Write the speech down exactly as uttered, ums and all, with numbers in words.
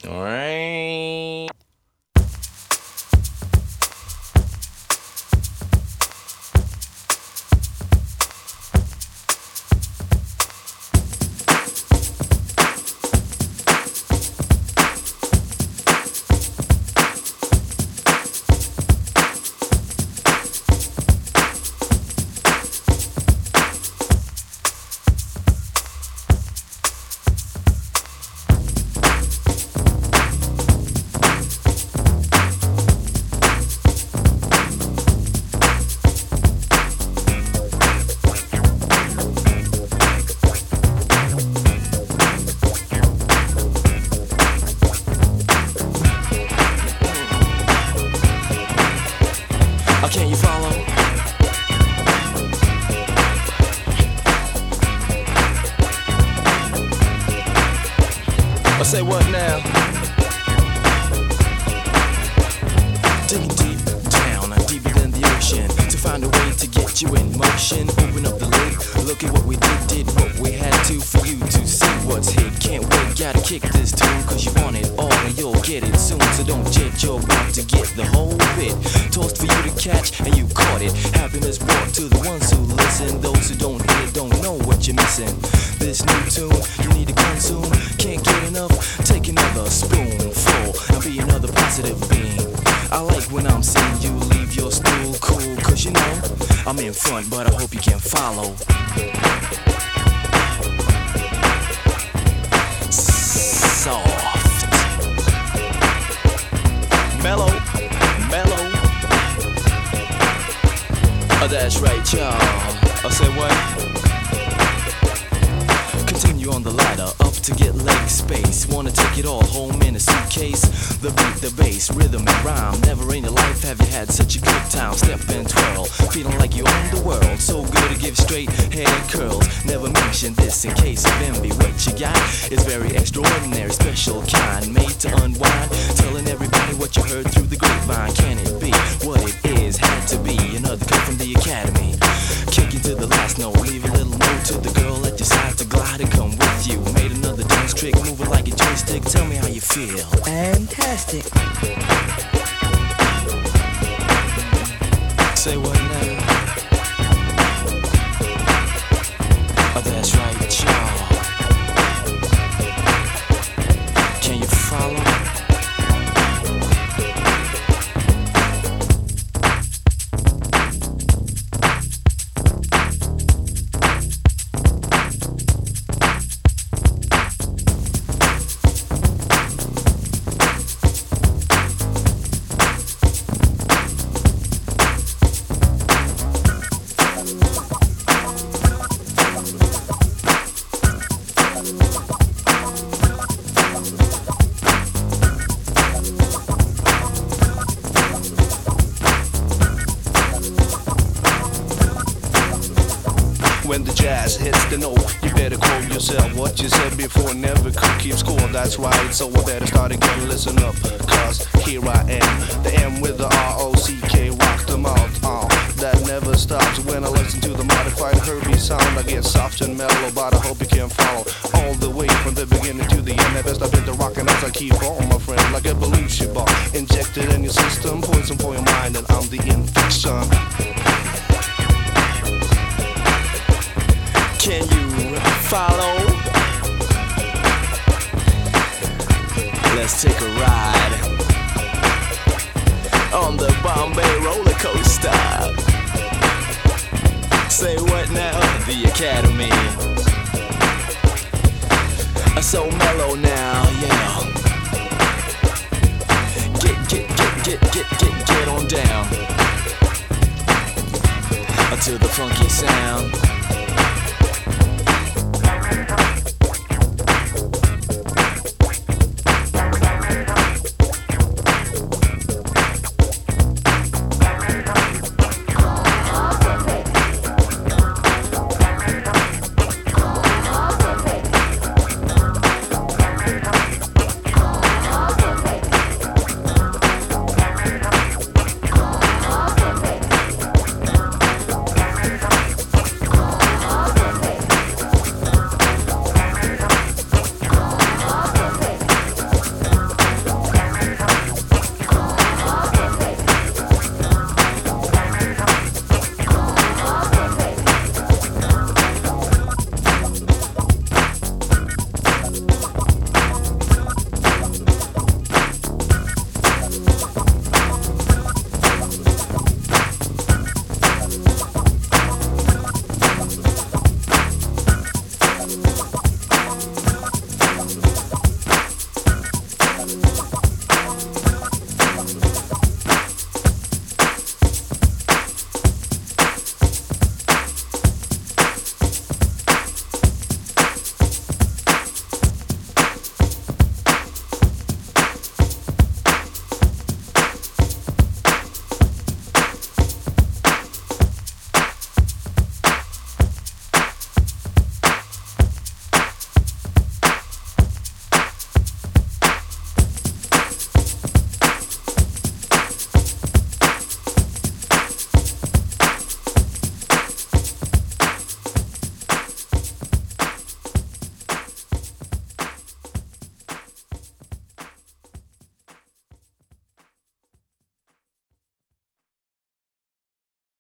All right. Can you follow? I say what now? Digging deep down, deeper than the ocean, to find a way to get you in motion. Open up the lid, look at what we did, did what we had to for you to see what's hit. Can't wait, gotta kick this tune, cause you want it all and you'll get it soon. So don't jet, you're about to get the whole bit. Tossed for you to catch and you caught it. Happiness brought to the ones who listen. Those who don't hear it don't know what you're missing. This new tune you need to consume. Can't get enough, take another spoonful and be another positive being. I like when I'm seeing you leave your stool cool, cause you know I'm in front, but I hope you can follow. Soft, mellow, mellow. Oh, that's right, y'all. I say what? Continue on the ladder, up to get leg space. Wanna take it all home in a suitcase? The beat, the bass, rhythm and rhyme. Never in your life have you had such a good time. Step and twirl, feeling like you own the world. So good to give straight hair curls. Never mention this in case of envy. What you got is very extraordinary, special kind, made to unwind. Telling everybody what you heard through the grapevine. Can it be what it is? Had to be another cut from the academy. Kick it to the last note, leave a little note to the girl at your side to glide and come with you. Made another dance trick, moving like a joystick. Tell me how you feel. Fantastic. Say what now? Oh, that's right, y'all. Can you follow? When the jazz hits the note, you better quote yourself. What you said before never could keep score, that's right. So I better start again, listen up, cause here I am. The M with the R O C K, rock them out. Uh, that never stops. When I listen to the modified Herbie sound, I get soft and mellow, but I hope you can follow. All the way from the beginning to the end, I best I've been to rockin' as I keep on, my friend. Like a balloon bar, injected in your system, poison for your mind, and I'm the infection. Can you follow? Let's take a ride on the Bombay roller coaster. Say what now? The Academy. So mellow now, yeah. Get, get, get, get, get, get, get on down to the funky sound.